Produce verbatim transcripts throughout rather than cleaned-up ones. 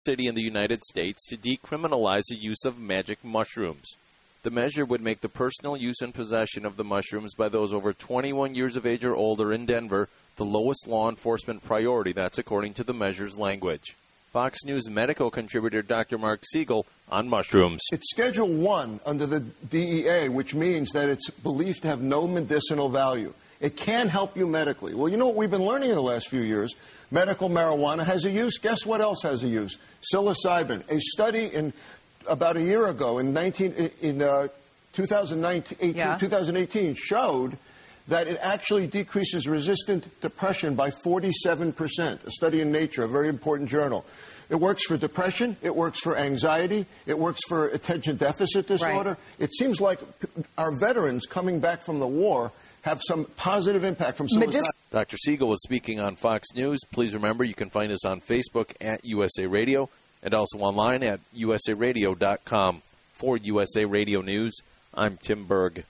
city in the United States to decriminalize the use of magic mushrooms. The measure would make the personal use and possession of the mushrooms by those over twenty-one years of age or older in Denver the lowest law enforcement priority. That's according to the measure's language. Fox News medical contributor Doctor Mark Siegel on mushrooms. It's Schedule one under the D E A, which means that it's believed to have no medicinal value. It can help you medically. Well, you know what we've been learning in the last few years? Medical marijuana has a use. Guess what else has a use? Psilocybin. A study in about a year ago in nineteen in uh, two thousand nineteen, yeah. two thousand eighteen showed that it actually decreases resistant depression by forty-seven percent. A study in Nature, a very important journal. It works for depression. It works for anxiety. It works for attention deficit disorder. Right. It seems like our veterans coming back from the war have some positive impact from psilocybin. Doctor Siegel was speaking on Fox News. Please remember you can find us on Facebook at U S A Radio and also online at U S A radio dot com. For U S A Radio News, I'm Tim Berg.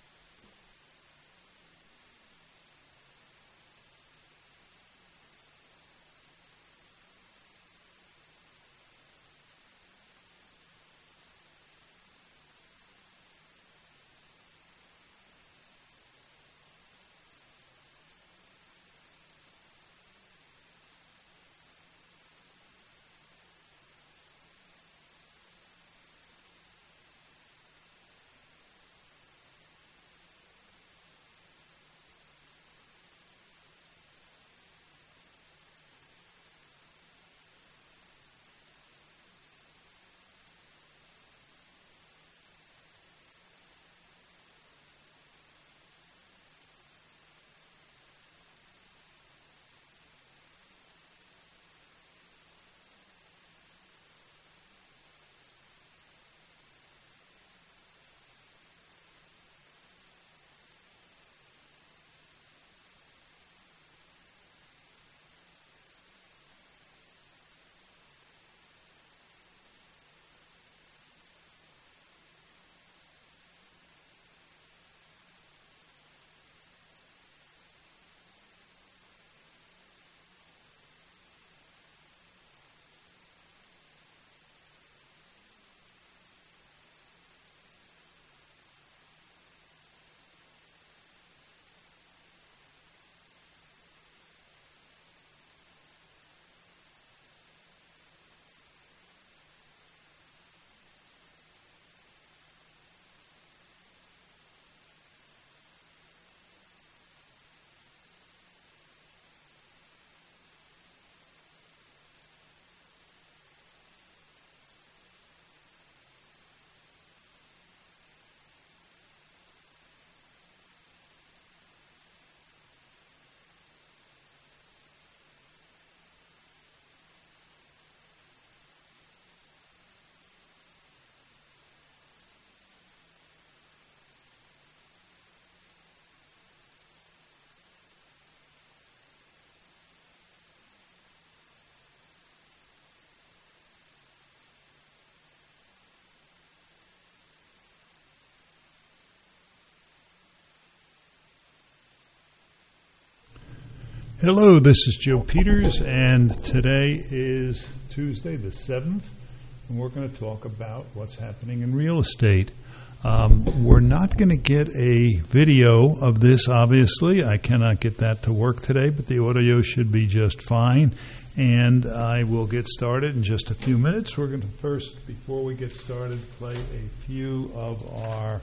Hello, this is Joe Peters, and today is Tuesday the seventh, and we're going to talk about what's happening in real estate. Um, we're not going to get a video of this, obviously. I cannot get that to work today, but the audio should be just fine, and I will get started in just a few minutes. We're going to first, before we get started, play a few of our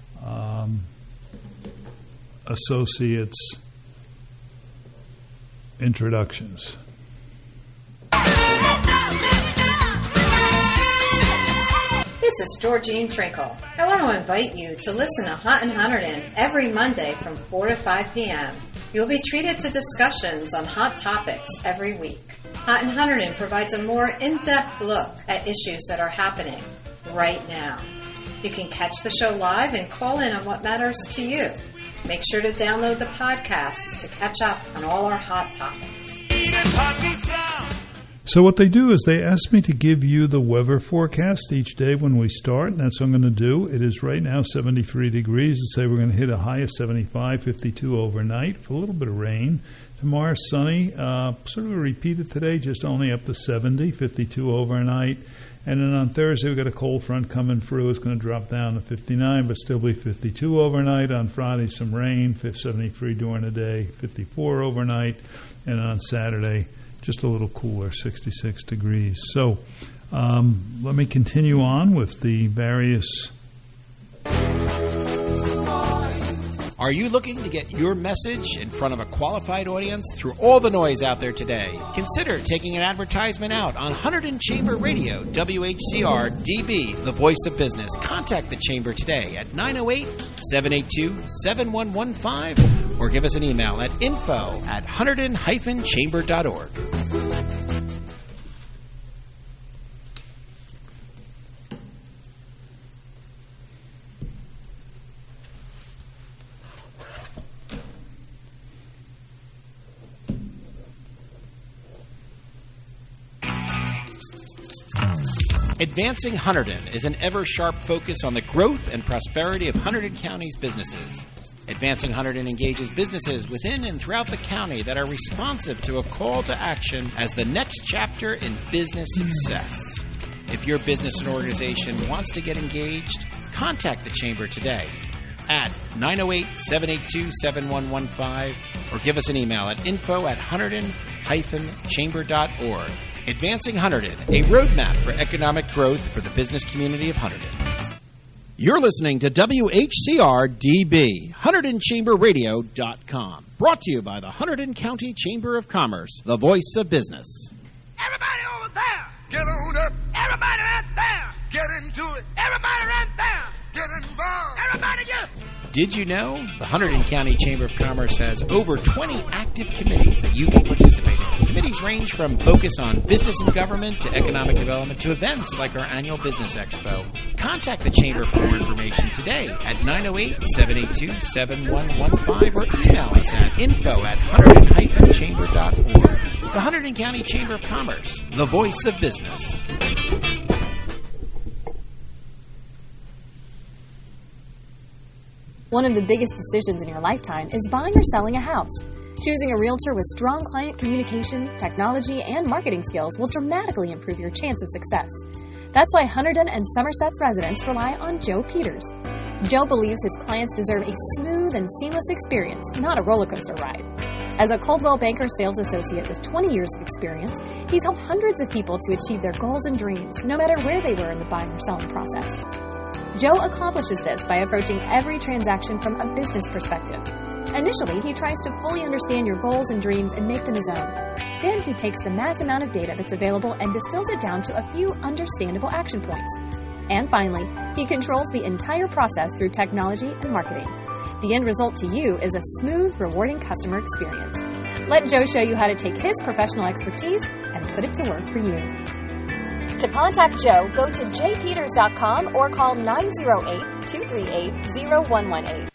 um, associates' introductions. This is Georgine Trinkle. I want to invite you to listen to Hot and Hunterdon every Monday from four to five p.m. You'll be treated to discussions on hot topics every week. Hot and Hunterdon provides a more in-depth look at issues that are happening right now. You can catch the show live and call in on what matters to you. Make sure to download the podcast to catch up on all our hot topics. So what they do is they ask me to give you the weather forecast each day when we start, and that's what I'm going to do. It is right now seventy-three degrees. They say we're going to hit a high of seventy-five, fifty-two overnight with a little bit of rain. Tomorrow, sunny, uh, sort of a repeat of today, just only up to seventy, fifty-two overnight. And then on Thursday, we've got a cold front coming through. It's going to drop down to fifty-nine, but still be fifty-two overnight. On Friday, some rain, seventy-three during the day, fifty-four overnight. And on Saturday, just a little cooler, sixty-six degrees. So um, let me continue on with the various... Are you looking to get your message in front of a qualified audience through all the noise out there today? Consider taking an advertisement out on Hunterdon Chamber Radio, W H C R D B, the voice of business. Contact the Chamber today at nine oh eight, seven eight two, seven one one five or give us an email at info at hunterdon dash chamber dot org. Advancing Hunterdon is an ever-sharp focus on the growth and prosperity of Hunterdon County's businesses. Advancing Hunterdon engages businesses within and throughout the county that are responsive to a call to action as the next chapter in business success. If your business and organization wants to get engaged, contact the Chamber today at nine oh eight, seven eight two, seven one one five or give us an email at info at hunterdon dash chamber dot org. Advancing Hunterdon, a roadmap for economic growth for the business community of Hunterdon. You're listening to W H C R D B, Hunterdon Chamber Radio dot com. Brought to you by the Hunterdon County Chamber of Commerce, the voice of business. Everybody over there, get on up. Everybody right there, get into it. Everybody right there, get involved. Everybody just... Did you know the Hunterdon County Chamber of Commerce has over twenty active committees that you can participate in? Committees range from focus on business and government to economic development to events like our annual Business Expo. Contact the Chamber for more information today at nine oh eight, seven eight two, seven one one five or email us at info at hunterdon dash chamber dot org. The Hunterdon County Chamber of Commerce, the voice of business. One of the biggest decisions in your lifetime is buying or selling a house. Choosing a realtor with strong client communication, technology, and marketing skills will dramatically improve your chance of success. That's why Hunterdon and Somerset's residents rely on Joe Peters. Joe believes his clients deserve a smooth and seamless experience, not a roller coaster ride. As a Coldwell Banker sales associate with twenty years of experience, he's helped hundreds of people to achieve their goals and dreams, no matter where they were in the buying or selling process. Joe accomplishes this by approaching every transaction from a business perspective. Initially, he tries to fully understand your goals and dreams and make them his own. Then he takes the mass amount of data that's available and distills it down to a few understandable action points. And finally, he controls the entire process through technology and marketing. The end result to you is a smooth, rewarding customer experience. Let Joe show you how to take his professional expertise and put it to work for you. To contact Joe, go to j peters dot com or call nine oh eight, two three eight, oh one one eight.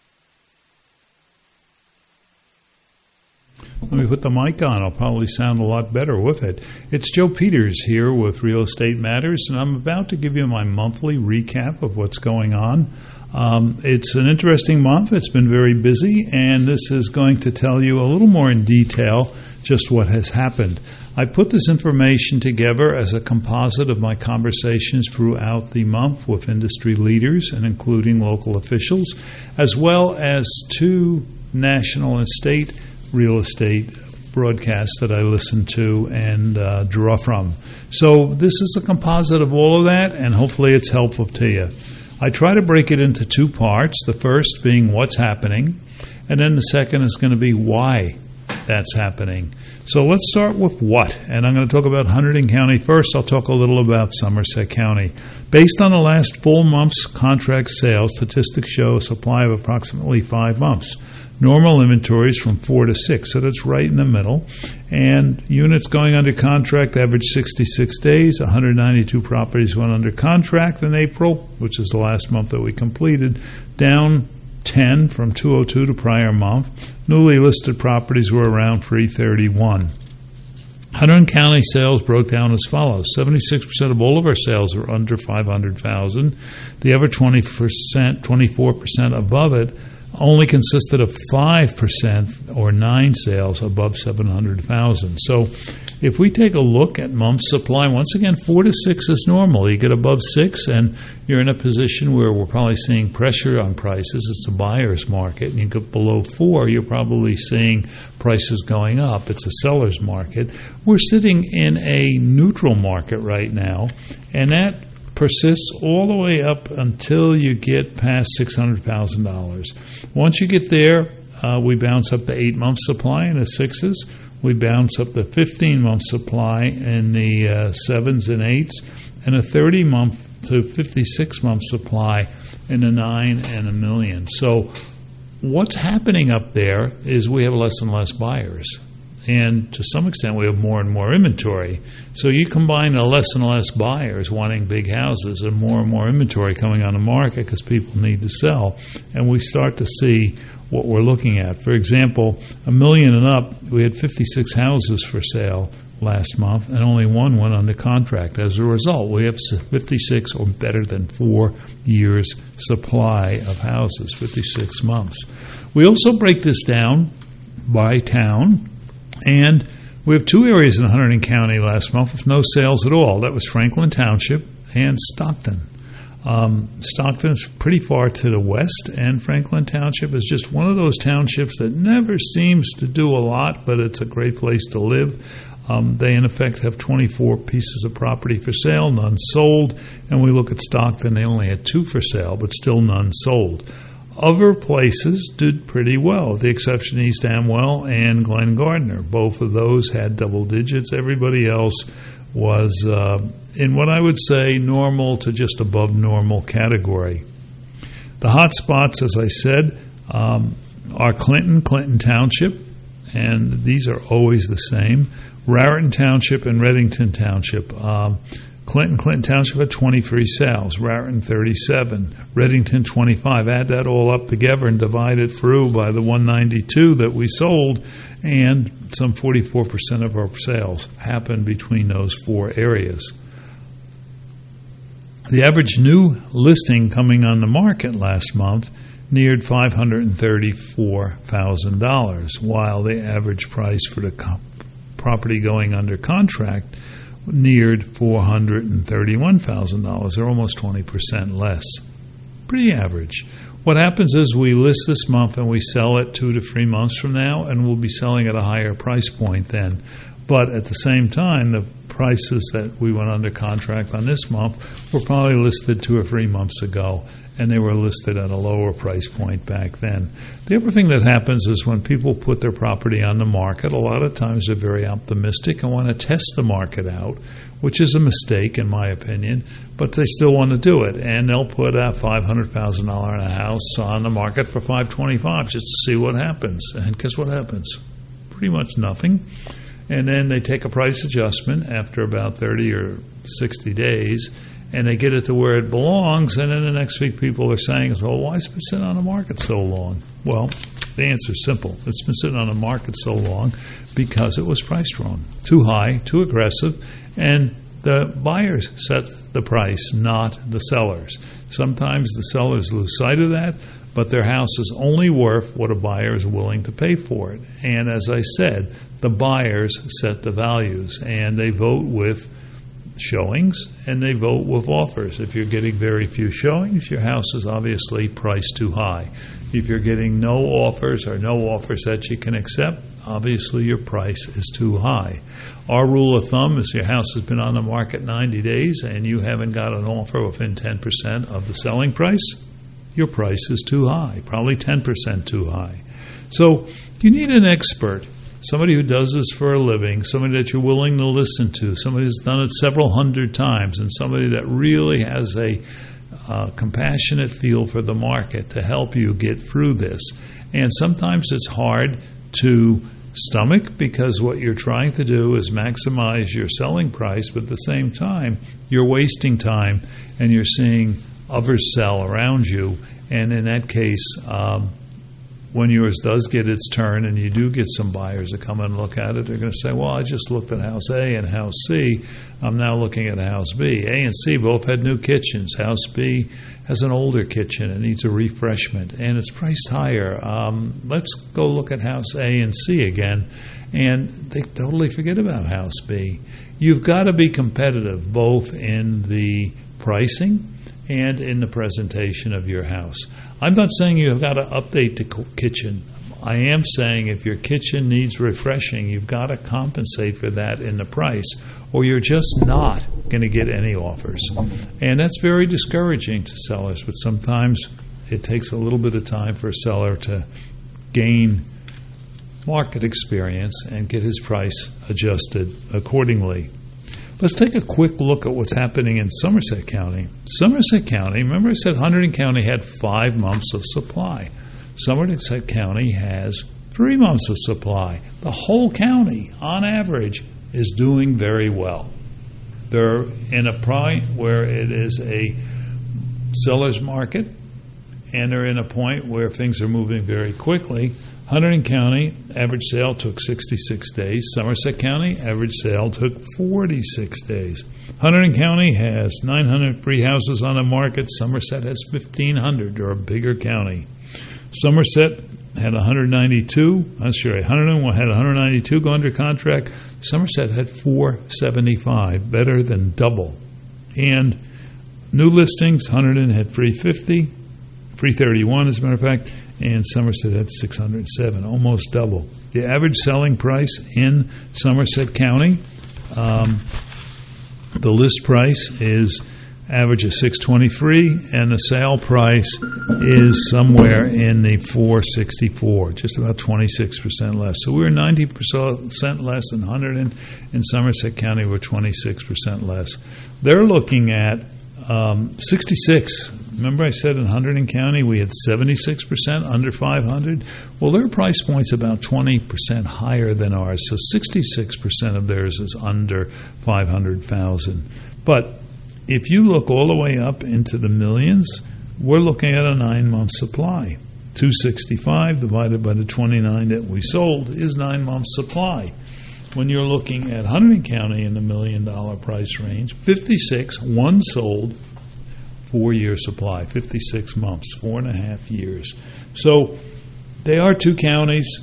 Let me put the mic on. I'll probably sound a lot better with it. It's Joe Peters here with Real Estate Matters, and I'm about to give you my monthly recap of what's going on. Um, it's an interesting month. It's been very busy, and this is going to tell you a little more in detail just what has happened. I put this information together as a composite of my conversations throughout the month with industry leaders and including local officials, as well as two national and state real estate broadcasts that I listen to and uh, draw from. So this is a composite of all of that, and hopefully it's helpful to you. I try to break it into two parts, the first being what's happening, and then the second is going to be why that's happening. So let's start with what, and I'm going to talk about Hunterdon County first. I'll talk a little about Somerset County. Based on the last full month's contract sales, statistics show a supply of approximately five months. Normal inventories from four to six, so that's right in the middle. And units going under contract average sixty-six days. one hundred ninety-two properties went under contract in April, which is the last month that we completed, down ten from two oh two to prior month. Newly listed properties were around three thirty-one. Hunterdon County sales broke down as follows. seventy-six percent of all of our sales are under five hundred thousand dollars. The other twenty percent, twenty-four percent above it only consisted of five percent or nine sales above seven hundred thousand. So if we take a look at month's supply, once again, four to six is normal. You get above six, and you're in a position where we're probably seeing pressure on prices. It's a buyer's market. And you get below four, you're probably seeing prices going up. It's a seller's market. We're sitting in a neutral market right now, and that persists all the way up until you get past six hundred thousand dollars. Once you get there, uh, we bounce up the eight-month supply in the sixes. We bounce up the fifteen-month supply in the uh, sevens and eights, and a thirty-month to fifty-six-month supply in the nine and a million. So what's happening up there is we have less and less buyers. And to some extent, we have more and more inventory. So you combine the less and less buyers wanting big houses and more and more inventory coming on the market because people need to sell, and we start to see what we're looking at. For example, a million and up, we had fifty-six houses for sale last month, and only one went under contract. As a result, we have fifty-six or better than four years supply of houses, fifty-six months. We also break this down by town. And we have two areas in Hunterdon County last month with no sales at all. That was Franklin Township and Stockton. Um, Stockton's pretty far to the west, and Franklin Township is just one of those townships that never seems to do a lot, but it's a great place to live. Um, they, in effect, have twenty-four pieces of property for sale, none sold. And we look at Stockton, they only had two for sale, but still none sold. Other places did pretty well, with the exception of East Amwell and Glen Gardner. Both of those had double digits. Everybody else was uh, in what I would say normal to just above normal category. The hot spots, as I said, um, are Clinton, Clinton Township, and these are always the same. Raritan Township and Reddington Township. Um, Clinton, Clinton Township had twenty-three sales, Raritan thirty-seven, Reddington twenty-five. Add that all up together and divide it through by the one ninety-two that we sold, and some forty-four percent of our sales happened between those four areas. The average new listing coming on the market last month neared five hundred thirty-four thousand dollars, while the average price for the co- property going under contract neared four hundred thirty-one thousand dollars, or almost twenty percent less. Pretty average. What happens is we list this month and we sell it two to three months from now, and we'll be selling at a higher price point then. But at the same time, the prices that we went under contract on this month were probably listed two or three months ago, and they were listed at a lower price point back then. The other thing that happens is when people put their property on the market, a lot of times they're very optimistic and want to test the market out, which is a mistake in my opinion, but they still want to do it. And they'll put a five hundred thousand dollars in a house on the market for five hundred twenty-five thousand dollars just to see what happens. And guess what happens? Pretty much nothing. And then they take a price adjustment after about thirty or sixty days, and they get it to where it belongs, and then the next week people are saying, well, why has it been sitting on the market so long? Well, the answer is simple. It's been sitting on the market so long because it was priced wrong. Too high, too aggressive, and the buyers set the price, not the sellers. Sometimes the sellers lose sight of that, but their house is only worth what a buyer is willing to pay for it. And as I said, the buyers set the values, and they vote with showings, and they vote with offers. If you're getting very few showings, your house is obviously priced too high. If you're getting no offers or no offers that you can accept, obviously your price is too high. Our rule of thumb is your house has been on the market ninety days and you haven't got an offer within ten percent of the selling price, your price is too high, probably ten percent too high. So you need an expert, somebody who does this for a living, somebody that you're willing to listen to, somebody who's done it several hundred times, and somebody that really has a uh, compassionate feel for the market to help you get through this. And sometimes it's hard to stomach because what you're trying to do is maximize your selling price, but at the same time, you're wasting time and you're seeing others sell around you. And in that case, um, when yours does get its turn and you do get some buyers that come and look at it, they're going to say, well, I just looked at House A and House C. I'm now looking at House B. A and C both had new kitchens. House B has an older kitchen. It needs a refreshment, and it's priced higher. Um, let's go look at House A and C again. And they totally forget about House B. You've got to be competitive both in the pricing and in the presentation of your house. I'm not saying you've got to update the kitchen. I am saying if your kitchen needs refreshing, you've got to compensate for that in the price, or you're just not going to get any offers. And that's very discouraging to sellers, but sometimes it takes a little bit of time for a seller to gain market experience and get his price adjusted accordingly. Let's take a quick look at what's happening in Somerset County. Somerset County, remember I said Hunterdon County had five months of supply. Somerset County has three months of supply. The whole county, on average, is doing very well. They're in a point where it is a seller's market, and they're in a point where things are moving very quickly. Hunterdon County, average sale took sixty-six days. Somerset County, average sale took forty-six days. Hunterdon County has nine hundred free houses on the market. Somerset has fifteen hundred. They're a bigger county. Somerset had one hundred ninety-two. I'm sorry, Hunterdon had one hundred ninety-two go under contract. Somerset had four seventy-five, better than double. And new listings, Hunterdon had three fifty, three thirty-one as a matter of fact, and Somerset had six hundred seven, almost double. The average selling price in Somerset County, um, the list price is average of six twenty-three, and the sale price is somewhere in the four sixty-four, just about twenty-six percent less. So we were ninety percent less in Hunterdon. In Somerset County, we're twenty-six percent less. They're looking at um, sixty-six. Remember I said in Hunterdon County we had seventy-six percent under five hundred? Well, their price point's about twenty percent higher than ours, so sixty-six percent of theirs is under five hundred thousand. But if you look all the way up into the millions, we're looking at a nine-month supply. two sixty-five divided by the twenty-nine that we sold is nine months supply. When you're looking at Hunterdon County in the million-dollar price range, fifty-six, one sold, four-year supply, fifty-six months, four and a half years. So they are two counties.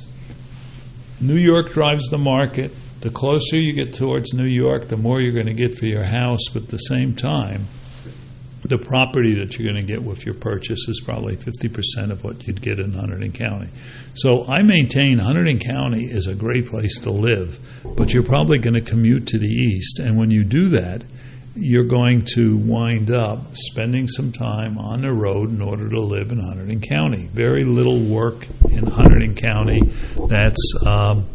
New York drives the market. The closer you get towards New York, the more you're going to get for your house, but at the same time, the property that you're going to get with your purchase is probably fifty percent of what you'd get in Hunterdon County. So I maintain Hunterdon County is a great place to live, but you're probably going to commute to the east, and when you do that, you're going to wind up spending some time on the road in order to live in Hunterdon County. Very little work in Hunterdon County that's um,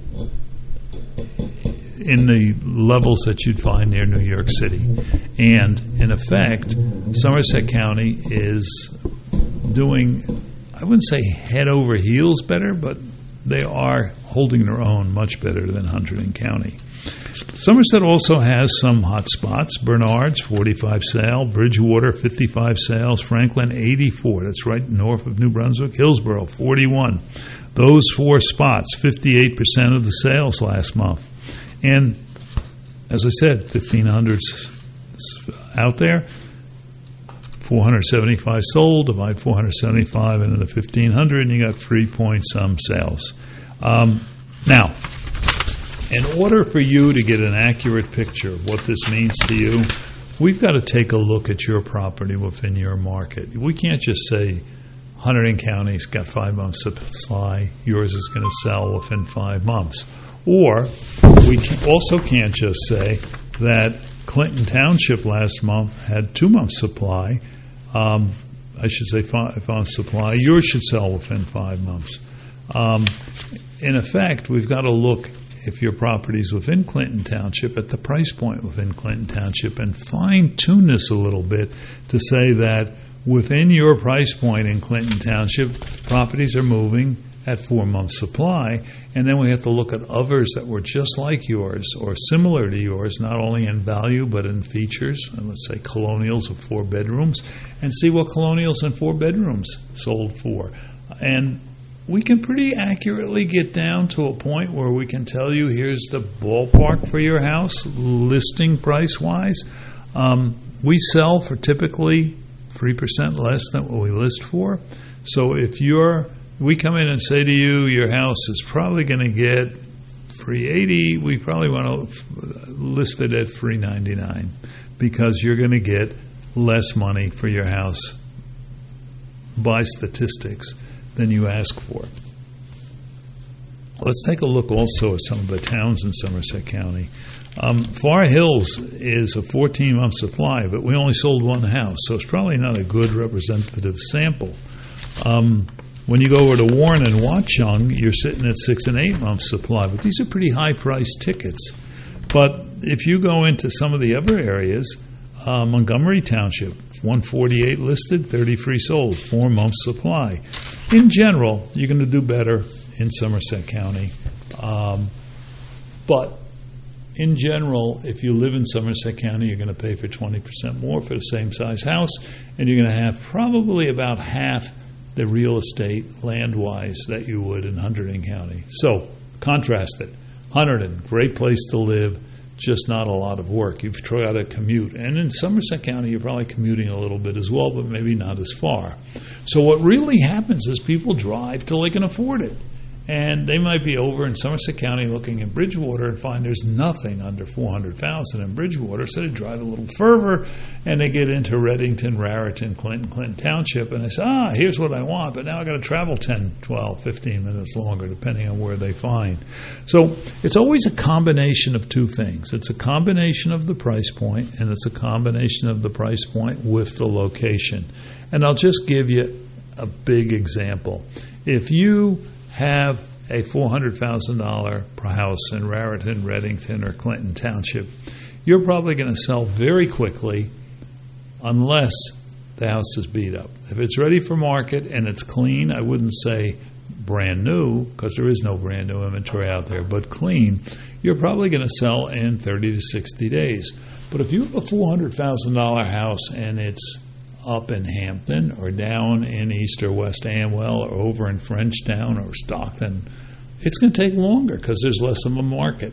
in the levels that you'd find near New York City. And in effect, Somerset County is doing, I wouldn't say head over heels better, but they are holding their own much better than Hunterdon County. Somerset also has some hot spots. Bernards, forty-five sale. Bridgewater, fifty-five sales. Franklin, eighty-four. That's right north of New Brunswick. Hillsborough, forty-one. Those four spots, fifty-eight percent of the sales last month. And as I said, fifteen hundred out there. four hundred seventy-five sold. Divide four hundred seventy-five into the fifteen hundred, and you got three point some sales. Um, now, in order for you to get an accurate picture of what this means to you, we've got to take a look at your property within your market. We can't just say Hunterdon County's got five months of supply, yours is going to sell within five months. Or we also can't just say that Clinton Township last month had two months supply. Um, I should say five months supply. Yours should sell within five months. Um, in effect, we've got to look, if your property is within Clinton Township, at the price point within Clinton Township, and fine-tune this a little bit to say that within your price point in Clinton Township, properties are moving at four months supply, and then we have to look at others that were just like yours or similar to yours, not only in value but in features, and let's say colonials with four bedrooms, and see what colonials and four bedrooms sold for. And we can pretty accurately get down to a point where we can tell you here's the ballpark for your house, listing price-wise. Um, we sell for typically three percent less than what we list for. So if you're, we come in and say to you, your house is probably going to get three eighty, we probably want to list it at three ninety-nine because you're going to get less money for your house by statistics than you ask for. Let's take a look also at some of the towns in Somerset County. Um, Far Hills is a fourteen-month supply, but we only sold one house, so it's probably not a good representative sample. Um, when you go over to Warren and Watchung, you're sitting at six and eight-month supply, but these are pretty high-priced tickets. But if you go into some of the other areas, uh, Montgomery Township, one forty-eight listed, thirty-three sold, four-month supply. In general, you're going to do better in Somerset County. Um, but in general, if you live in Somerset County, you're going to pay for twenty percent more for the same size house, and you're going to have probably about half the real estate land-wise that you would in Hunterdon County. So, contrast it. Hunterdon, great place to live, just not a lot of work. You've got to commute. And in Somerset County, you're probably commuting a little bit as well, but maybe not as far. So what really happens is people drive till they can afford it. And they might be over in Somerset County looking in Bridgewater and find there's nothing under four hundred thousand dollars in Bridgewater, so they drive a little further and they get into Reddington, Raritan, Clinton, Clinton Township, and they say, ah, here's what I want, but now I've got to travel ten, twelve, fifteen minutes longer, depending on where they find. So it's always a combination of two things. It's a combination of the price point, and it's a combination of the price point with the location. And I'll just give you a big example. If you have a four hundred thousand dollars per house in Raritan, Reddington, or Clinton Township, you're probably going to sell very quickly unless the house is beat up. If it's ready for market and it's clean, I wouldn't say brand new because there is no brand new inventory out there, but clean, you're probably going to sell in thirty to sixty days. But if you have a four hundred thousand dollars house and it's up in Hampton or down in East or West Amwell or over in Frenchtown or Stockton, it's going to take longer because there's less of a market.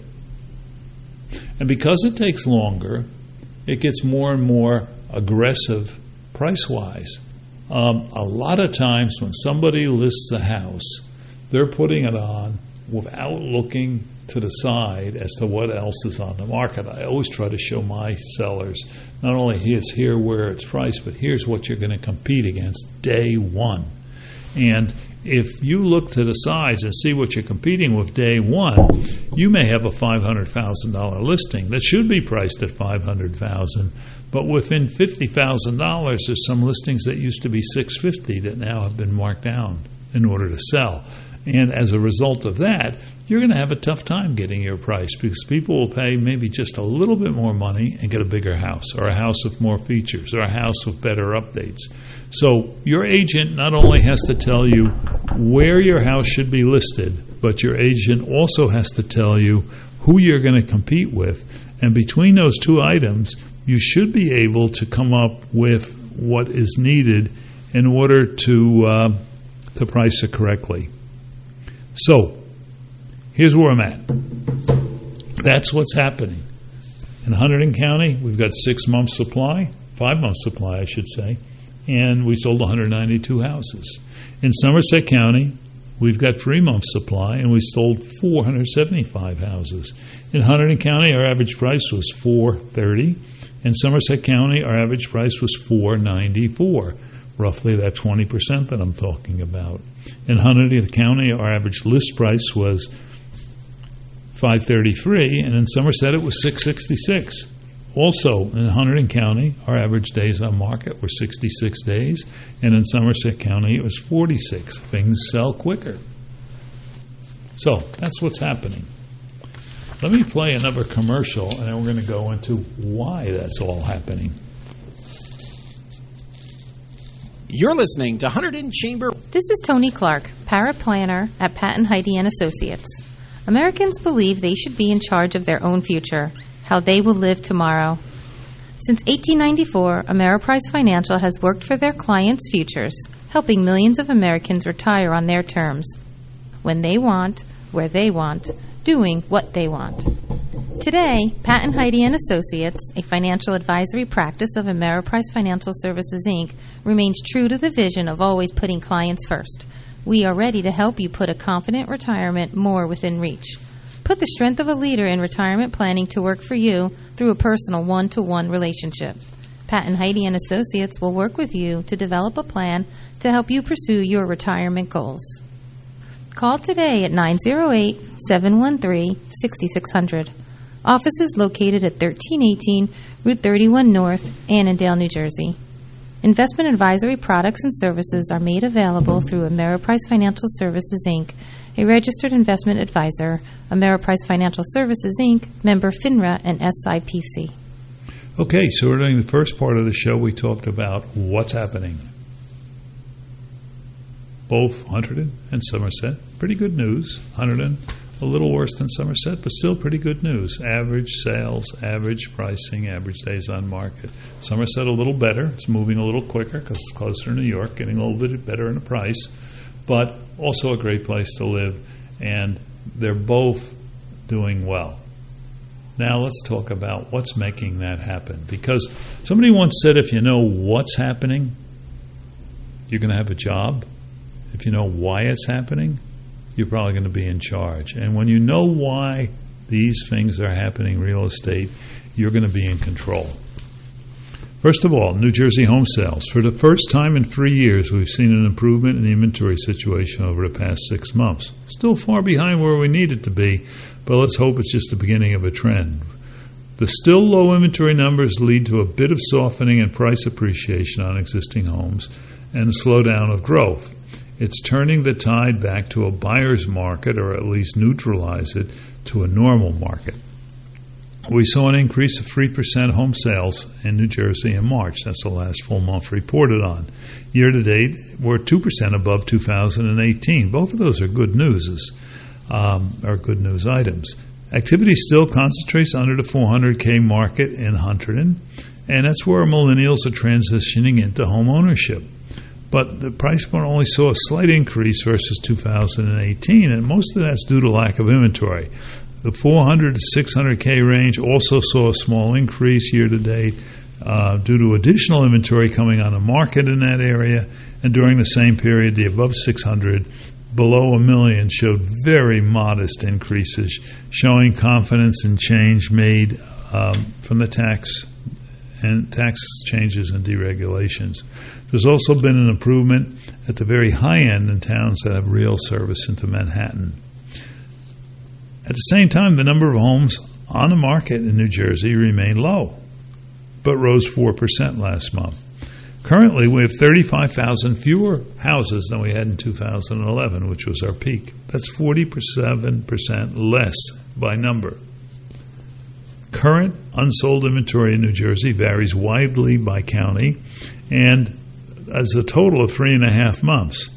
And because it takes longer, it gets more and more aggressive price-wise. Um, a lot of times when somebody lists a house, they're putting it on without looking to the side as to what else is on the market. I always try to show my sellers, not only here's here where it's priced, but here's what you're going to compete against day one. And if you look to the sides and see what you're competing with day one, you may have a five hundred thousand dollars listing that should be priced at five hundred thousand dollars, but within fifty thousand dollars, there's some listings that used to be six hundred fifty thousand dollars that now have been marked down in order to sell. And as a result of that, you're going to have a tough time getting your price because people will pay maybe just a little bit more money and get a bigger house or a house with more features or a house with better updates. So your agent not only has to tell you where your house should be listed, but your agent also has to tell you who you're going to compete with. And between those two items, you should be able to come up with what is needed in order to, uh, to price it correctly. So, here's where I'm at. That's what's happening. In Hunterdon County, we've got six months supply, five months supply, I should say, and we sold one hundred ninety-two houses. In Somerset County, we've got three months supply, and we sold four hundred seventy-five houses. In Hunterdon County, our average price was four hundred thirty dollars. In Somerset County, our average price was four hundred ninety-four dollars. Roughly that twenty percent that I'm talking about. In Hunterdon County, our average list price was five hundred thirty-three dollars, and in Somerset it was six hundred sixty-six dollars. Also, in Hunterdon County, our average days on market were sixty-six days, and in Somerset County it was forty-six. Things sell quicker. So, that's what's happening. Let me play another commercial, and then we're going to go into why that's all happening. You're listening to Hunterdon Chamber. This is Tony Clark, paraplanner at Patton Heidi and Associates. Americans believe they should be in charge of their own future, how they will live tomorrow. Since eighteen ninety-four, Ameriprise Financial has worked for their clients' futures, helping millions of Americans retire on their terms. when they want, where they want, doing what they want. Today, Pat and Heidi and Associates, a financial advisory practice of Ameriprise Financial Services, Incorporated, remains true to the vision of always putting clients first. We are ready to help you put a confident retirement more within reach. Put the strength of a leader in retirement planning to work for you through a personal one-to-one relationship. Pat and Heidi and Associates will work with you to develop a plan to help you pursue your retirement goals. Call today at nine oh eight, seven one three, six six zero zero. Office is located at thirteen eighteen Route thirty-one North, Annandale, New Jersey. Investment advisory products and services are made available through Ameriprise Financial Services, Incorporated, a registered investment advisor. Ameriprise Financial Services, Incorporated, member FINRA and S I P C. Okay, so we're doing the first part of the show. We talked about what's happening. Both Hunterdon and Somerset, pretty good news. Hunterdon, a little worse than Somerset, but still pretty good news. Average sales, average pricing, average days on market. Somerset a little better. It's moving a little quicker because it's closer to New York, getting a little bit better in the price, but also a great place to live, and they're both doing well. Now let's talk about what's making that happen, because somebody once said if you know what's happening, you're going to have a job. If you know why it's happening, you're probably going to be in charge. And when you know why these things are happening in real estate, you're going to be in control. First of all, New Jersey home sales. For the first time in three years, we've seen an improvement in the inventory situation over the past six months. Still far behind where we need it to be, but let's hope it's just the beginning of a trend. The still low inventory numbers lead to a bit of softening and price appreciation on existing homes and a slowdown of growth. It's turning the tide back to a buyer's market, or at least neutralize it to a normal market. We saw an increase of three percent home sales in New Jersey in March. That's the last full month reported on. Year to date, we're two percent above two thousand eighteen. Both of those are good news, um, are good news items. Activity still concentrates under the four hundred K market in Hunterdon, and that's where millennials are transitioning into home ownership. But the price point only saw a slight increase versus two thousand eighteen, and most of that's due to lack of inventory. The four hundred to six hundred K range also saw a small increase year to date uh, due to additional inventory coming on the market in that area, and during the same period, the above six hundred, below a million, showed very modest increases, showing confidence in change made um, from the tax and tax changes and deregulations. There's also been an improvement at the very high end in towns that have rail service into Manhattan. At the same time, the number of homes on the market in New Jersey remained low, but rose four percent last month. Currently, we have thirty-five thousand fewer houses than we had in two thousand eleven, which was our peak. That's forty-seven percent less by number. Current unsold inventory in New Jersey varies widely by county and as a total of three and a half months.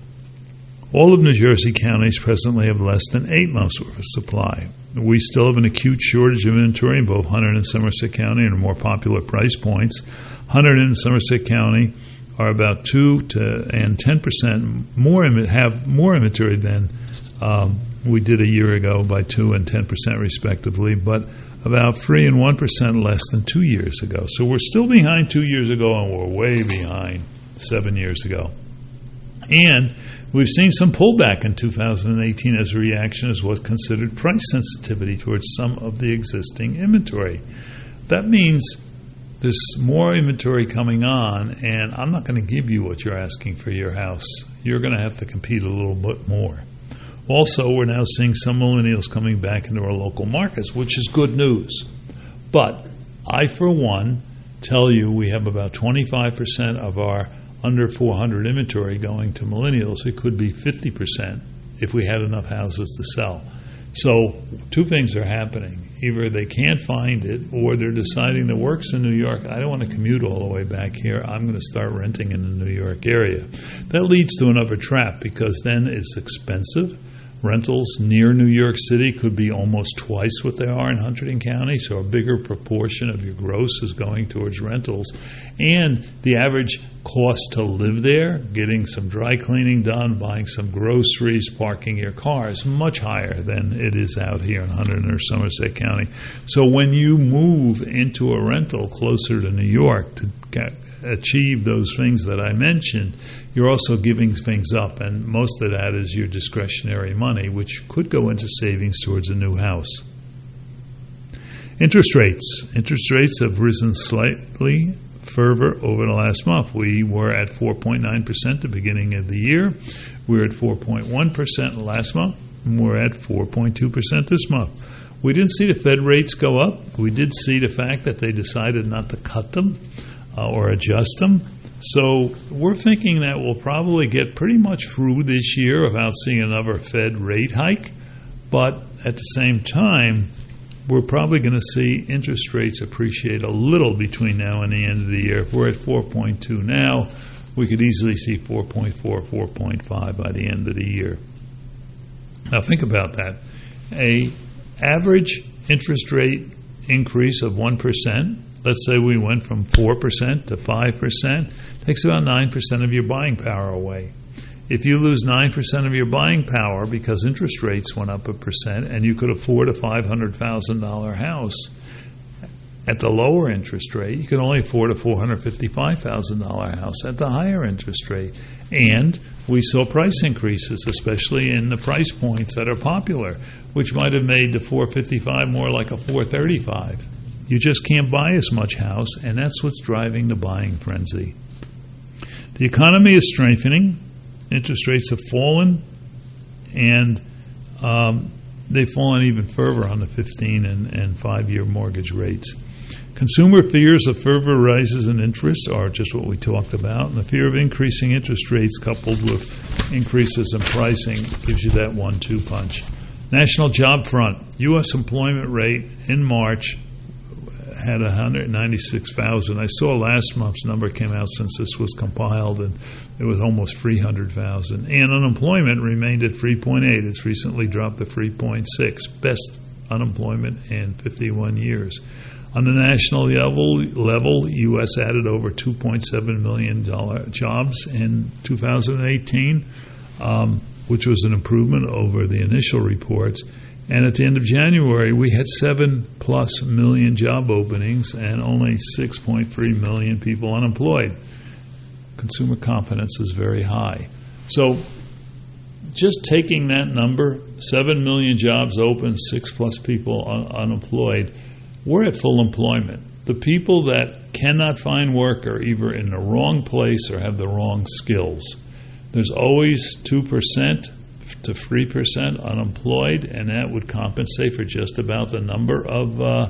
All of New Jersey counties presently have less than eight months worth of supply. We still have an acute shortage of inventory in both Hunterdon and Somerset County and more popular price points. Hunterdon and Somerset County are about two to and ten percent more have more inventory than um, we did a year ago by two and ten percent respectively, but about three and one percent less than two years ago. So we're still behind two years ago, and we're way behind seven years ago. And we've seen some pullback in two thousand eighteen as a reaction as what's considered price sensitivity towards some of the existing inventory. That means there's more inventory coming on, and I'm not going to give you what you're asking for your house. You're going to have to compete a little bit more. Also, we're now seeing some millennials coming back into our local markets, which is good news. But I, for one, tell you we have about twenty-five percent of our under four hundred inventory going to millennials. It could be fifty percent if we had enough houses to sell. So two things are happening. Either they can't find it, or they're deciding that works in New York. I don't want to commute all the way back here. I'm going to start renting in the New York area. That leads to another trap, because then it's expensive Rentals near New York City could be almost twice what they are in Hunterdon County, so a bigger proportion of your gross is going towards rentals. And the average cost to live there, getting some dry cleaning done, buying some groceries, parking your car, is much higher than it is out here in Hunterdon or Somerset County. So when you move into a rental closer to New York to get achieve those things that I mentioned, you're also giving things up, and most of that is your discretionary money, which could go into savings towards a new house. Interest rates. Interest rates have risen slightly further over the last month. We were at four point nine percent at the beginning of the year. We were at four point one percent last month, and we're at four point two percent this month. We didn't see the Fed rates go up. We did see the fact that they decided not to cut them Uh, or adjust them. So we're thinking that we'll probably get pretty much through this year without seeing another Fed rate hike. But at the same time, we're probably going to see interest rates appreciate a little between now and the end of the year. If we're at four point two now, we could easily see four point four, four point five by the end of the year. Now think about that. A average interest rate increase of one percent, let's say we went from four percent to five percent, takes about nine percent of your buying power away. If you lose nine percent of your buying power because interest rates went up a percent and you could afford a five hundred thousand dollars house at the lower interest rate, you can only afford a four hundred fifty-five thousand dollars house at the higher interest rate. And we saw price increases, especially in the price points that are popular, which might have made the four hundred fifty-five more like a four hundred thirty-five. You just can't buy as much house, and that's what's driving the buying frenzy. The economy is strengthening. Interest rates have fallen, and um, they've fallen even further on the fifteen and, and five-year mortgage rates. Consumer fears of further rises in interest are just what we talked about, and the fear of increasing interest rates coupled with increases in pricing gives you that one two punch. National job front. U S employment rate in March had one hundred ninety-six thousand. I saw last month's number came out since this was compiled, and it was almost three hundred thousand. And unemployment remained at three point eight. It's recently dropped to three point six. Best unemployment in fifty-one years. On the national level, level U S added over two point seven million jobs in two thousand eighteen, um, which was an improvement over the initial reports. And at the end of January, we had seven plus million job openings and only six point three million people unemployed. Consumer confidence is very high. So just taking that number, seven million jobs open, six plus people un- unemployed, we're at full employment. The people that cannot find work are either in the wrong place or have the wrong skills. There's always two percent to three percent unemployed, and that would compensate for just about the number of uh,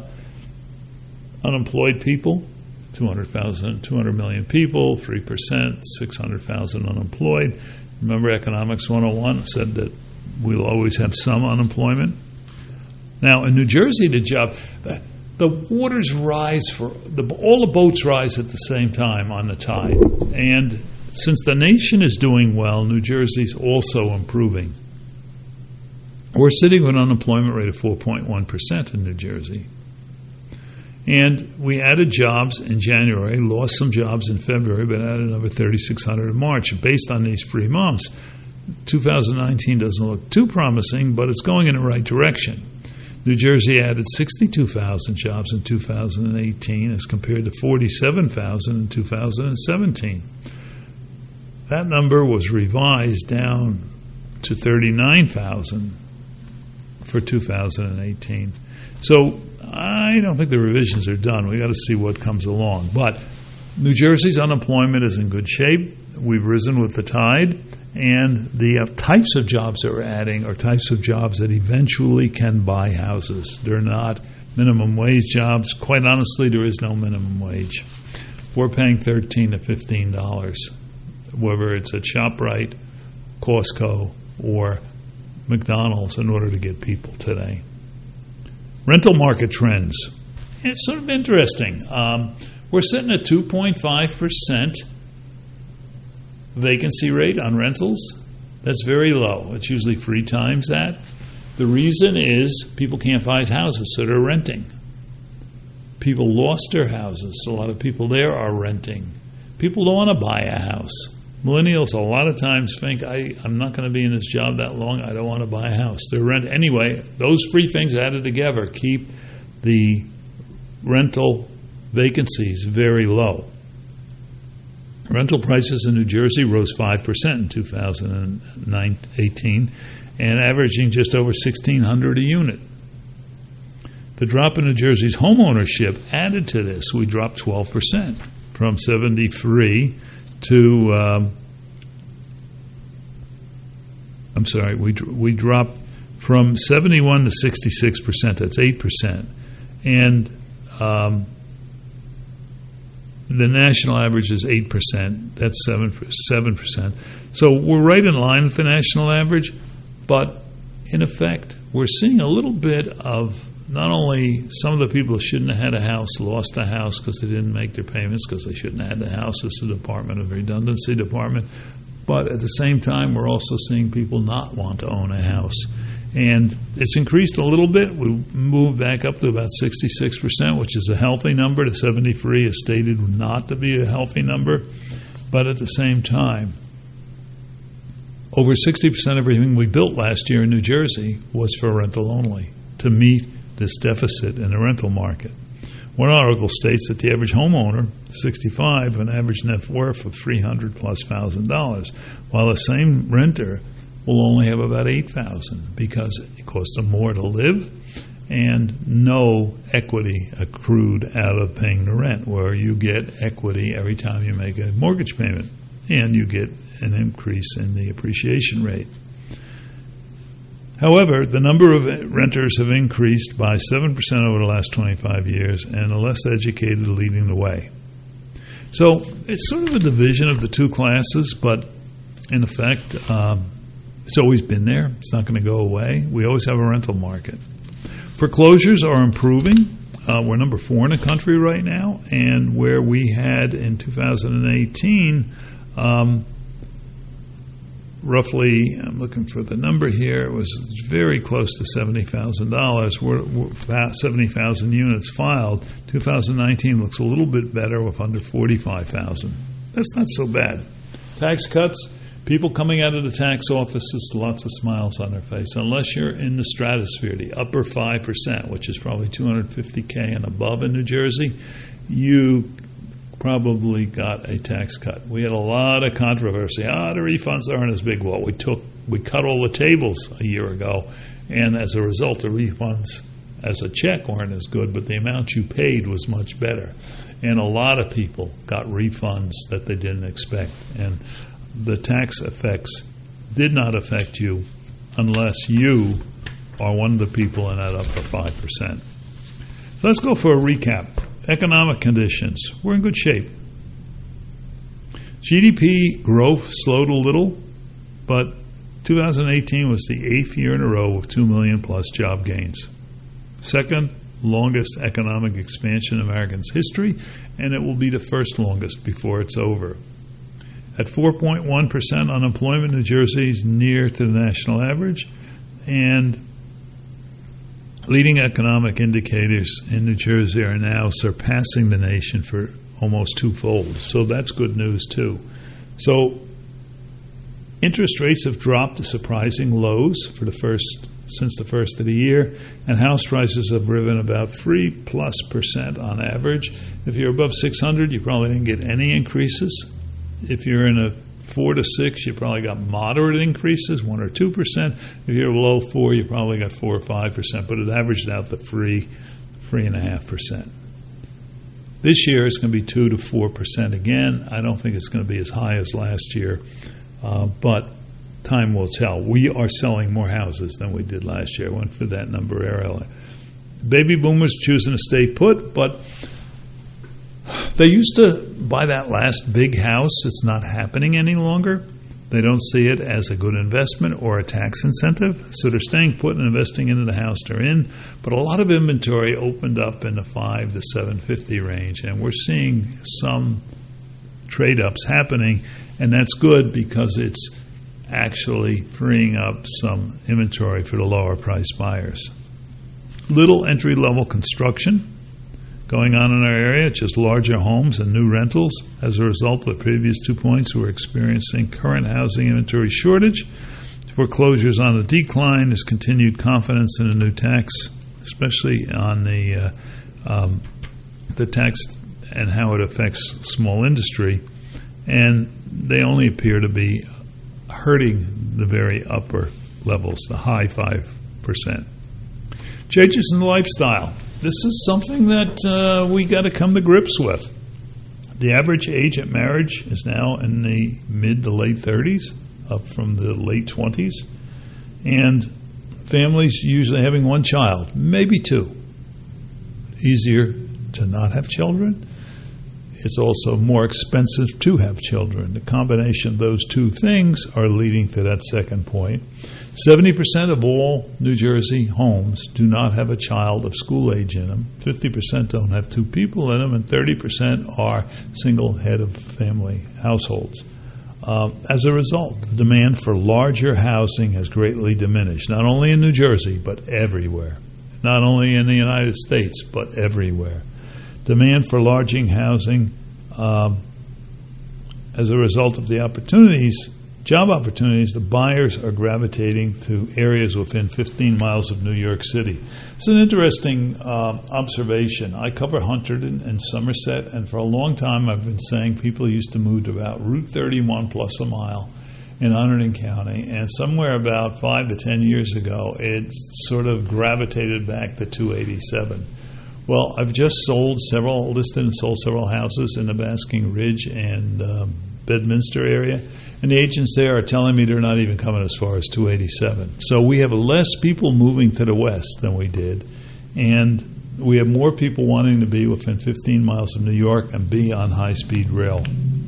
unemployed people. two hundred thousand, two hundred million people, three percent, six hundred thousand unemployed. Remember Economics one oh one said that we'll always have some unemployment. Now, in New Jersey, the job, the, the waters rise for, the, all the boats rise at the same time on the tide. And since the nation is doing well, New Jersey's also improving. We're sitting with an unemployment rate of four point one percent in New Jersey. And we added jobs in January, lost some jobs in February, but added another thirty-six hundred in March. Based on these three months, two thousand nineteen doesn't look too promising, but it's going in the right direction. New Jersey added sixty-two thousand jobs in two thousand eighteen as compared to forty-seven thousand in two thousand seventeen. That number was revised down to thirty-nine thousand for two thousand eighteen. So I don't think the revisions are done. We've got to see what comes along. But New Jersey's unemployment is in good shape. We've risen with the tide. And the uh, types of jobs that we're adding are types of jobs that eventually can buy houses. They're not minimum wage jobs. Quite honestly, there is no minimum wage. We're paying thirteen to fifteen dollars, whether it's at ShopRite, Costco, or McDonald's, in order to get people today. Rental market trends. It's sort of interesting. Um, we're sitting at two point five percent vacancy rate on rentals. That's very low. It's usually three times that. The reason is people can't find houses, so they're renting. People lost their houses, so a lot of people there are renting. People don't want to buy a house. Millennials a lot of times think, I, I'm not going to be in this job that long, I don't want to buy a house. They rent anyway. Those three things added together keep the rental vacancies very low. Rental prices in New Jersey rose five percent in two thousand eighteen and averaging just over sixteen hundred dollars a unit. The drop in New Jersey's home ownership added to this. We dropped twelve percent from seventy-three to, um, I'm sorry, we we dropped from seventy-one to sixty-six percent. That's eight percent. And um, the national average is eight percent. That's seven percent. So we're right in line with the national average, but in effect, we're seeing a little bit of not only some of the people who shouldn't have had a house lost a house because they didn't make their payments because they shouldn't have had the house. It's the Department of Redundancy Department. But at the same time, we're also seeing people not want to own a house. And it's increased a little bit. We moved back up to about sixty-six percent, which is a healthy number. The seventy-three is stated not to be a healthy number. But at the same time, over sixty percent of everything we built last year in New Jersey was for rental only, to meet this deficit in the rental market. One article states that the average homeowner, sixty-five, have an average net worth of three hundred plus thousand dollars, while the same renter will only have about eight thousand because it costs them more to live and no equity accrued out of paying the rent, where you get equity every time you make a mortgage payment and you get an increase in the appreciation rate. However, the number of renters have increased by seven percent over the last twenty-five years, and the less educated leading the way. So it's sort of a division of the two classes, but in effect, um, it's always been there. It's not going to go away. We always have a rental market. Foreclosures are improving. Uh, we're number four in the country right now, and where we had in two thousand eighteen, um, roughly, I'm looking for the number here, it was very close to seventy thousand dollars. We're, we're seventy thousand units filed. two thousand nineteen looks a little bit better with under forty-five thousand. That's not so bad. Tax cuts, people coming out of the tax offices, lots of smiles on their face, unless you're in the stratosphere, the upper five percent, which is probably two hundred fifty thousand and above in New Jersey, you probably got a tax cut. We had a lot of controversy. Ah, the refunds aren't as big. Well, we took, we cut all the tables a year ago, and as a result, the refunds as a check weren't as good, but the amount you paid was much better. And a lot of people got refunds that they didn't expect. And the tax effects did not affect you unless you are one of the people in that upper five percent. So let's go for a recap. Economic conditions. We're in good shape. G D P growth slowed a little, but two thousand eighteen was the eighth year in a row with two million plus job gains. Second longest economic expansion in Americans' history, and it will be the first longest before it's over. At four point one percent unemployment, New Jersey is near to the national average, and leading economic indicators in New Jersey are now surpassing the nation for almost twofold. So that's good news, too. So interest rates have dropped to surprising lows for the first since the first of the year, and house prices have risen about three plus percent on average. If you're above six hundred, you probably didn't get any increases. If you're in a four to six, you probably got moderate increases, one or two percent. If you're below four, you probably got four or five percent, but it averaged out to three, three and a half percent. This year it's going to be two to four percent again. I don't think it's going to be as high as last year, uh, but time will tell. We are selling more houses than we did last year. I went for that number earlier. Baby boomers choosing to stay put, but they used to buy that last big house. It's not happening any longer. They don't see it as a good investment or a tax incentive, so they're staying put and investing into the house they're in. But a lot of inventory opened up in the five to seven fifty range, and we're seeing some trade-ups happening, and that's good because it's actually freeing up some inventory for the lower price buyers. Little entry-level construction going on in our area, just larger homes and new rentals. As a result of the previous two points, we're experiencing current housing inventory shortage. Foreclosures on the decline. There's continued confidence in the new tax, especially on the uh, um, the tax and how it affects small industry. And they only appear to be hurting the very upper levels, the high five percent. Changes in lifestyle. This is something that uh, we got to come to grips with. The average age at marriage is now in the mid to late thirties, up from the late twenties. And families usually having one child, maybe two. Easier to not have children. It's also more expensive to have children. The combination of those two things are leading to that second point. seventy percent of all New Jersey homes do not have a child of school age in them. fifty percent don't have two people in them, and thirty percent are single head of family households. Uh, as a result, the demand for larger housing has greatly diminished, not only in New Jersey, but everywhere. Not only in the United States, but everywhere. Demand for larger housing, um, as a result of the opportunities, job opportunities, the buyers are gravitating to areas within fifteen miles of New York City. It's an interesting uh, observation. I cover Hunterdon and Somerset, and for a long time I've been saying people used to move to about Route thirty-one plus a mile in Hunterdon County, and somewhere about five to ten years ago it sort of gravitated back to two eighty-seven. Well, I've just sold several, listed and sold several houses in the Basking Ridge and um, Bedminster area, and the agents there are telling me they're not even coming as far as two eighty-seven. So we have less people moving to the west than we did, and we have more people wanting to be within fifteen miles of New York and be on high-speed rail.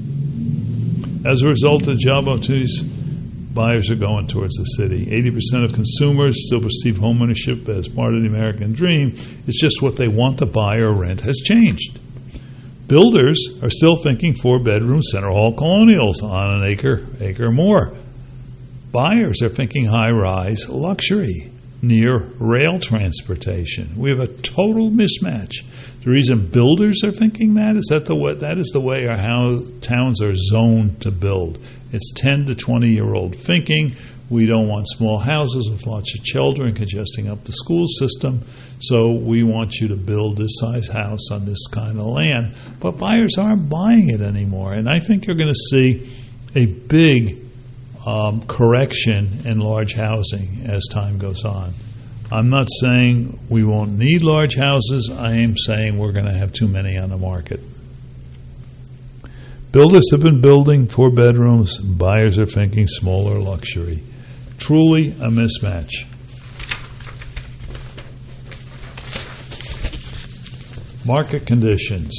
As a result of job opportunities, buyers are going towards the city. eighty percent of consumers still perceive homeownership as part of the American dream. It's just what they want to buy or rent has changed. Builders are still thinking four-bedroom center hall colonials on an acre, acre or more. Buyers are thinking high-rise luxury, near rail transportation. We have a total mismatch. The reason builders are thinking that is that the way, that is the way our how towns are zoned to build. It's ten to twenty-year-old thinking. We don't want small houses with lots of children congesting up the school system, so we want you to build this size house on this kind of land. But buyers aren't buying it anymore, and I think you're going to see a big um, correction in large housing as time goes on. I'm not saying we won't need large houses. I am saying we're going to have too many on the market. Builders have been building four bedrooms. Buyers are thinking smaller luxury. Truly a mismatch. Market conditions.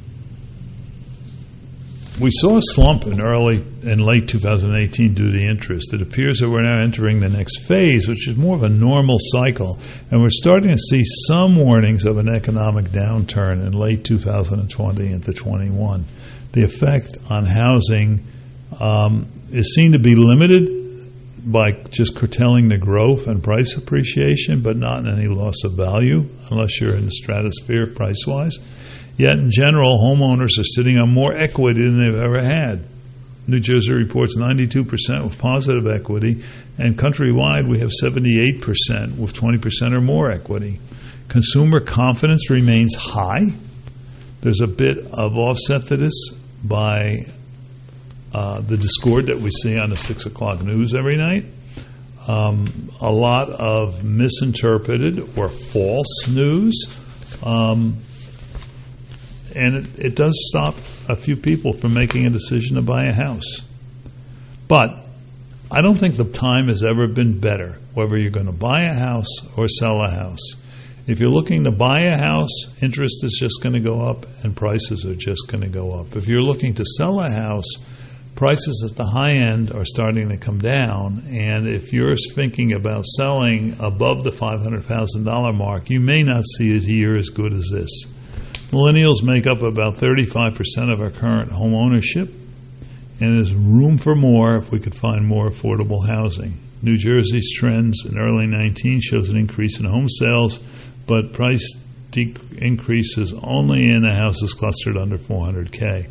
We saw a slump in early in late two thousand eighteen due to the interest. It appears that we're now entering the next phase, which is more of a normal cycle, and we're starting to see some warnings of an economic downturn in late two thousand twenty into twenty-one. The effect on housing um, is seen to be limited by just curtailing the growth and price appreciation, but not in any loss of value, unless you're in the stratosphere price-wise. Yet, in general, homeowners are sitting on more equity than they've ever had. New Jersey reports ninety-two percent with positive equity, and countrywide we have seventy-eight percent with twenty percent or more equity. Consumer confidence remains high. There's a bit of offset to this by uh, the discord that we see on the six o'clock news every night. Um, a lot of misinterpreted or false news. Um, And it, it does stop a few people from making a decision to buy a house. But I don't think the time has ever been better, whether you're going to buy a house or sell a house. If you're looking to buy a house, interest is just going to go up and prices are just going to go up. If you're looking to sell a house, prices at the high end are starting to come down. And if you're thinking about selling above the five hundred thousand dollars mark, you may not see a year as good as this. Millennials make up about thirty-five percent of our current home ownership, and there's room for more if we could find more affordable housing. New Jersey's trends in early nineteen shows an increase in home sales, but price de- increases only in the houses clustered under four hundred K.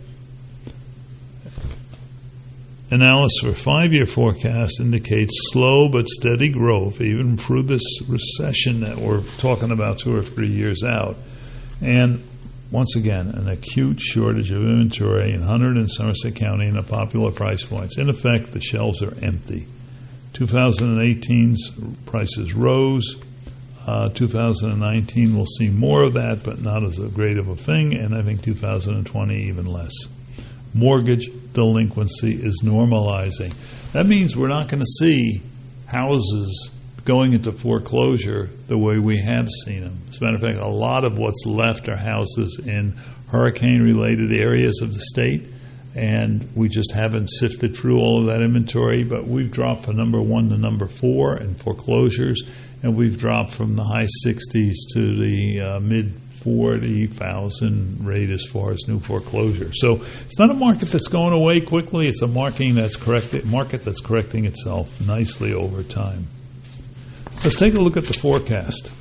Analysis for five-year forecast indicates slow but steady growth, even through this recession that we're talking about two or three years out. And once again, an acute shortage of inventory in Hunterdon and Somerset County and the popular price points. In effect, the shelves are empty. twenty eighteen's prices rose. Uh, two thousand nineteen will see more of that, but not as a great of a thing, and I think two thousand twenty even less. Mortgage delinquency is normalizing. That means we're not going to see houses going into foreclosure the way we have seen them. As a matter of fact, a lot of what's left are houses in hurricane-related areas of the state, and we just haven't sifted through all of that inventory, but we've dropped from number one to number four in foreclosures, and we've dropped from the high sixties to the uh, mid forty thousand rate as far as new foreclosure. So it's not a market that's going away quickly. It's a market that's corrected, market that's correcting itself nicely over time. Let's take a look at the forecast.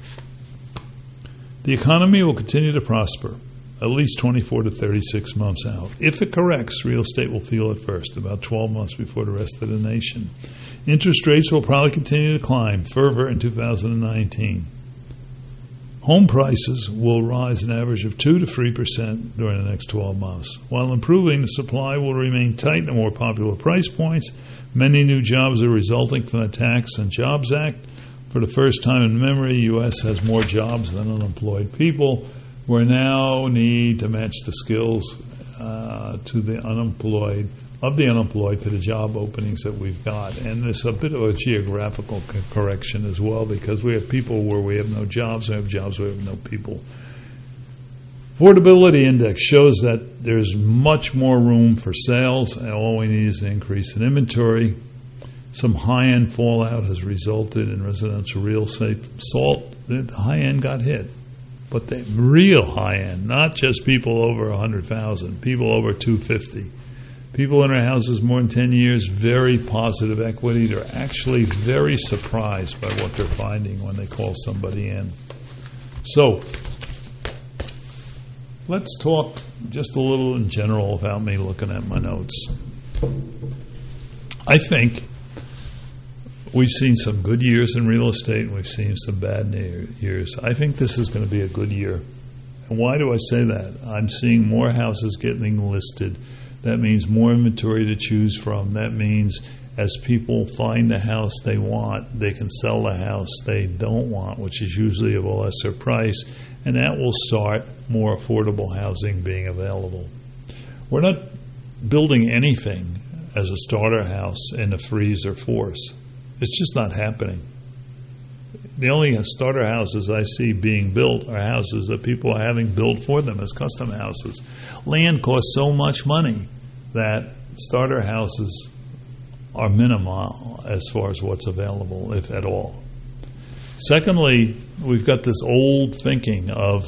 The economy will continue to prosper at least twenty-four to thirty-six months out. If it corrects, real estate will feel it first, about twelve months before the rest of the nation. Interest rates will probably continue to climb further in two thousand nineteen. Home prices will rise an average of two to three percent during the next twelve months. While improving, the supply will remain tight in more popular price points. Many new jobs are resulting from the Tax and Jobs Act. For the first time in memory, the U S has more jobs than unemployed people. We now need to match the skills uh, to the unemployed, of the unemployed to the job openings that we've got. And there's a bit of a geographical co- correction as well, because we have people where we have no jobs, we have jobs where we have no people. Affordability index shows that there's much more room for sales, and all we need is an increase in inventory. Some high-end fallout has resulted in residential real estate. Salt, the high-end got hit. But the real high-end, not just people over one hundred thousand, people over two hundred fifty. People in their houses more than ten years, very positive equity. They're actually very surprised by what they're finding when they call somebody in. So, let's talk just a little in general without me looking at my notes. I think we've seen some good years in real estate, and we've seen some bad years. I think this is going to be a good year. And why do I say that? I'm seeing more houses getting listed. That means more inventory to choose from. That means as people find the house they want, they can sell the house they don't want, which is usually of a lesser price, and that will start more affordable housing being available. We're not building anything as a starter house in the threes or fours. It's just not happening. The only starter houses I see being built are houses that people are having built for them as custom houses. Land costs so much money that starter houses are minimal as far as what's available, if at all. Secondly, we've got this old thinking of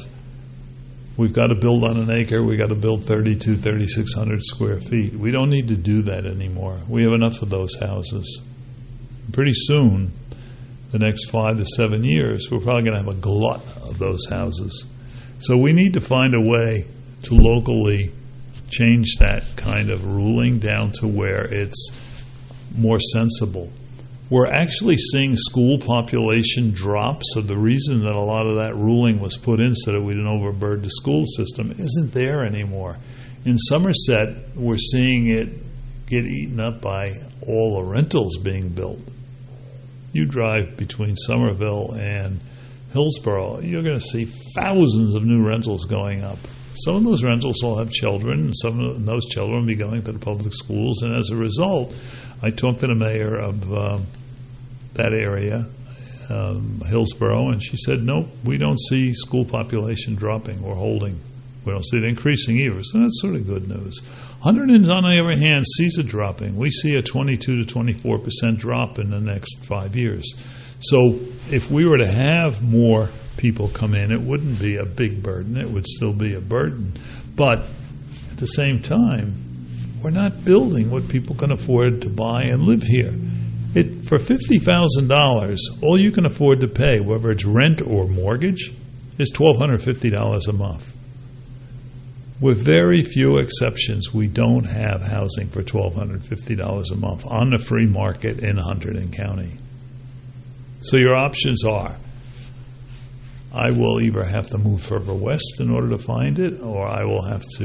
we've got to build on an acre, we've got to build thirty-two, thirty-six hundred square feet. We don't need to do that anymore. We have enough of those houses. Pretty soon, the next five to seven years, we're probably going to have a glut of those houses. So we need to find a way to locally change that kind of ruling down to where it's more sensible. We're actually seeing school population drop, so the reason that a lot of that ruling was put in so that we didn't overburden the school system isn't there anymore. In Somerset, we're seeing it get eaten up by all the rentals being built. You drive between Somerville and Hillsborough, you're going to see thousands of new rentals going up. Some of those rentals will have children, and some of those children will be going to the public schools, and as a result, I talked to the mayor of um, that area, um, Hillsborough, and she said, nope, we don't see school population dropping or holding. We don't see it increasing either, so that's sort of good news. Hunterdon, on the other hand, sees it dropping. We see a twenty-two to twenty-four percent drop in the next five years. So if we were to have more people come in, it wouldn't be a big burden. It would still be a burden. But at the same time, we're not building what people can afford to buy and live here. It, for fifty thousand dollars, all you can afford to pay, whether it's rent or mortgage, is one thousand two hundred fifty dollars a month. With very few exceptions, we don't have housing for one thousand two hundred fifty dollars a month on the free market in Hunterdon County. So your options are, I will either have to move further west in order to find it, or I will have to